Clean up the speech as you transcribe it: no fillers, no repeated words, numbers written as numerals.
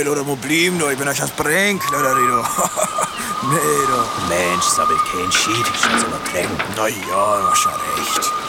oder mo blieben, du. Ich bin euch ans Brink, oder du. Nee, du. Mensch, sabbelt kein Schied, ich soll's aber trinken. Na ja, du hast schon recht.